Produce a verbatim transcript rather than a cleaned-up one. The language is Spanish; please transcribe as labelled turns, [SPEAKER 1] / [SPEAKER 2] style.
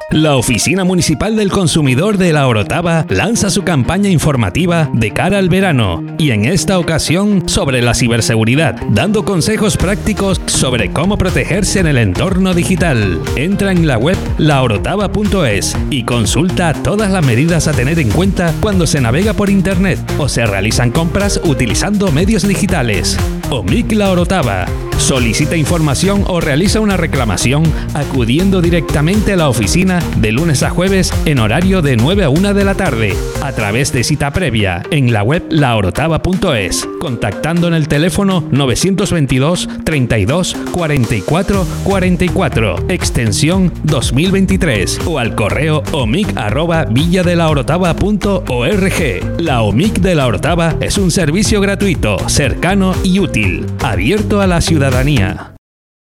[SPEAKER 1] La Oficina Municipal del Consumidor de La Orotava lanza su campaña informativa de cara al verano y en esta ocasión sobre la ciberseguridad, dando consejos prácticos sobre cómo protegerse en el entorno digital. Entra en la web la orotava punto es y consulta todas las medidas a tener en cuenta cuando se navega por internet o se realizan compras utilizando medios digitales. O M I C La Orotava. Solicita información o realiza una reclamación acudiendo directamente a la oficina de lunes a jueves en horario de nueve a una de la tarde, a través de cita previa en la web la orotava punto es, contactando en el teléfono novecientos veintidós, treinta y dos, cuarenta y cuatro, cuarenta y cuatro, extensión dos mil veintitrés, o al correo omic arroba villadelaorotava punto org. La O M I C de La Orotava es un servicio gratuito, cercano y útil, abierto a la ciudadanía.